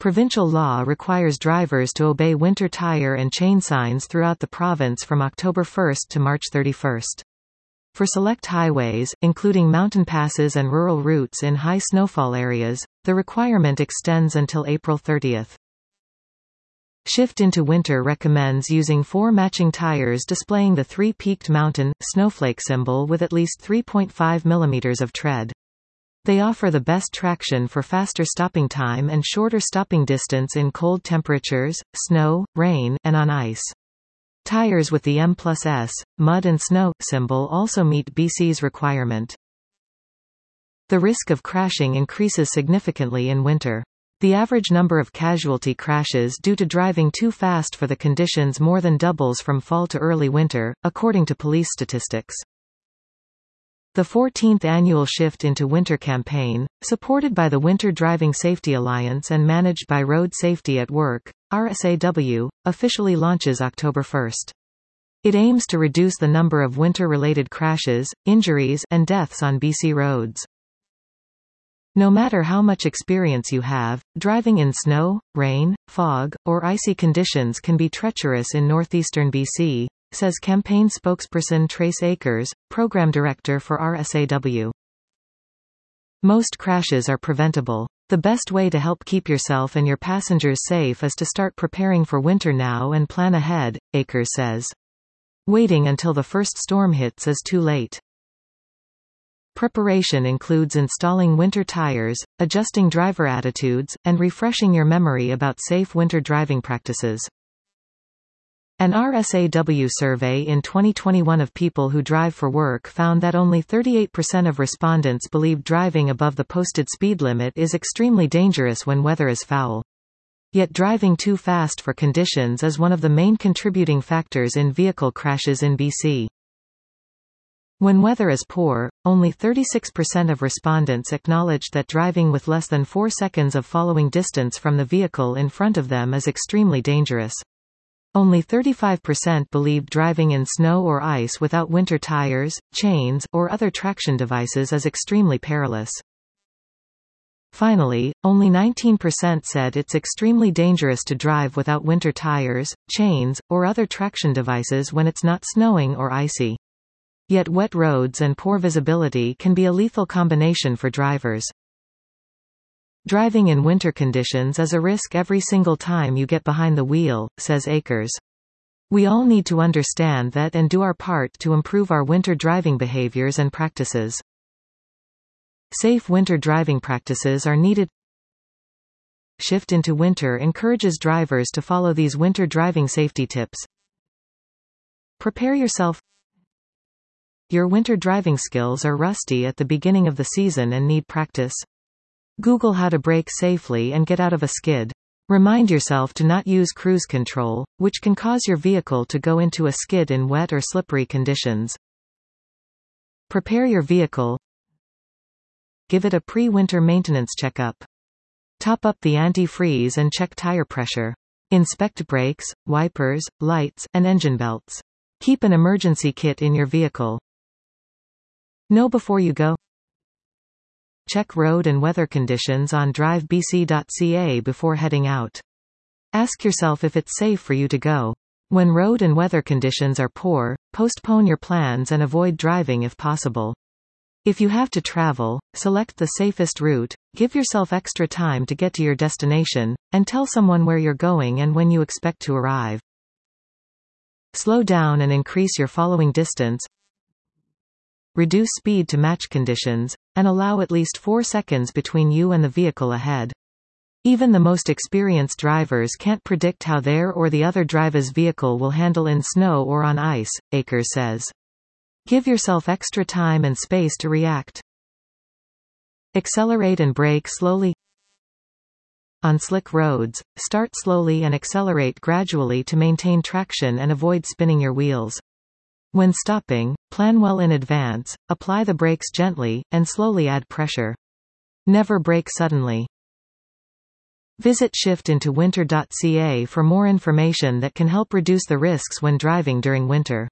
Provincial law requires drivers to obey winter tire and chain signs throughout the province from October 1 to March 31. For select highways, including mountain passes and rural routes in high snowfall areas, the requirement extends until April 30. Shift into Winter recommends using 4 matching tires displaying the 3-peaked mountain, snowflake symbol with at least 3.5 mm of tread. They offer the best traction for faster stopping time and shorter stopping distance in cold temperatures, snow, rain, and on ice. Tires with the M+S, mud and snow, symbol also meet BC's requirement. The risk of crashing increases significantly in winter. The average number of casualty crashes due to driving too fast for the conditions more than doubles from fall to early winter, according to police statistics. The 14th annual Shift into Winter campaign, supported by the Winter Driving Safety Alliance and managed by Road Safety at Work, RSAW, officially launches October 1. It aims to reduce the number of winter-related crashes, injuries, and deaths on BC roads. No matter how much experience you have, driving in snow, rain, fog, or icy conditions can be treacherous in northeastern BC, says campaign spokesperson Trace Akers, program director for RSAW. Most crashes are preventable. The best way to help keep yourself and your passengers safe is to start preparing for winter now and plan ahead, Akers says. Waiting until the first storm hits is too late. Preparation includes installing winter tires, adjusting driver attitudes, and refreshing your memory about safe winter driving practices. An RSAW survey in 2021 of people who drive for work found that only 38% of respondents believe driving above the posted speed limit is extremely dangerous when weather is foul. Yet driving too fast for conditions is one of the main contributing factors in vehicle crashes in BC. When weather is poor, only 36% of respondents acknowledged that driving with less than 4 seconds of following distance from the vehicle in front of them is extremely dangerous. Only 35% believed driving in snow or ice without winter tires, chains, or other traction devices is extremely perilous. Finally, only 19% said it's extremely dangerous to drive without winter tires, chains, or other traction devices when it's not snowing or icy. Yet wet roads and poor visibility can be a lethal combination for drivers. Driving in winter conditions is a risk every single time you get behind the wheel, says Akers. We all need to understand that and do our part to improve our winter driving behaviors and practices. Safe winter driving practices are needed. Shift into Winter encourages drivers to follow these winter driving safety tips. Prepare yourself. Your winter driving skills are rusty at the beginning of the season and need practice. Google how to brake safely and get out of a skid. Remind yourself to not use cruise control, which can cause your vehicle to go into a skid in wet or slippery conditions. Prepare your vehicle. Give it a pre-winter maintenance checkup. Top up the antifreeze and check tire pressure. Inspect brakes, wipers, lights, and engine belts. Keep an emergency kit in your vehicle. Know before you go. Check road and weather conditions on drivebc.ca before heading out. Ask yourself if it's safe for you to go. When road and weather conditions are poor, postpone your plans and avoid driving if possible. If you have to travel, select the safest route, give yourself extra time to get to your destination, and tell someone where you're going and when you expect to arrive. Slow down and increase your following distance. Reduce speed to match conditions, and allow at least 4 seconds between you and the vehicle ahead. Even the most experienced drivers can't predict how their or the other driver's vehicle will handle in snow or on ice, Akers says. Give yourself extra time and space to react. Accelerate and brake slowly. On slick roads, start slowly and accelerate gradually to maintain traction and avoid spinning your wheels. When stopping, plan well in advance, apply the brakes gently, and slowly add pressure. Never brake suddenly. Visit shiftintowinter.ca for more information that can help reduce the risks when driving during winter.